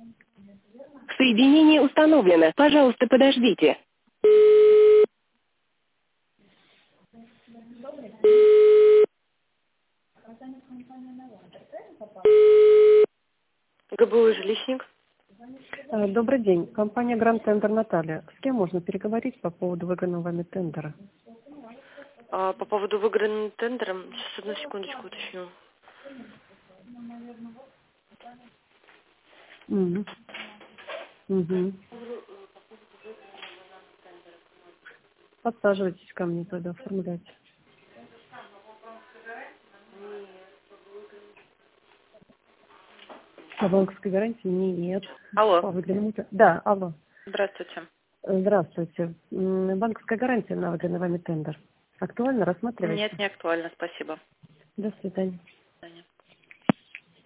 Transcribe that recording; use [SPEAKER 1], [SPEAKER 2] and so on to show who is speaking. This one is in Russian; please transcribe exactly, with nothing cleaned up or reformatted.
[SPEAKER 1] Соединение установлено. Пожалуйста, подождите. ГБУ «Жилищник».
[SPEAKER 2] Э, Добрый день. Компания Гранд Тендер Наталья. С кем можно переговорить по поводу выигранного вами тендера?
[SPEAKER 1] А, по поводу выигранного тендера, сейчас одну секундочку уточню.
[SPEAKER 2] Угу. Угу. Подсаживайтесь ко мне тогда, оформляйте. По банковской гарантии нет.
[SPEAKER 1] Алло,
[SPEAKER 2] По выигранному те- Да, алло.
[SPEAKER 1] здравствуйте.
[SPEAKER 2] Э, Здравствуйте. М, Банковская гарантия на выигранный вами тендер. Актуально?
[SPEAKER 1] Нет,
[SPEAKER 2] Рассматриваете?
[SPEAKER 1] не актуально, спасибо.
[SPEAKER 2] До свидания.
[SPEAKER 1] До свидания.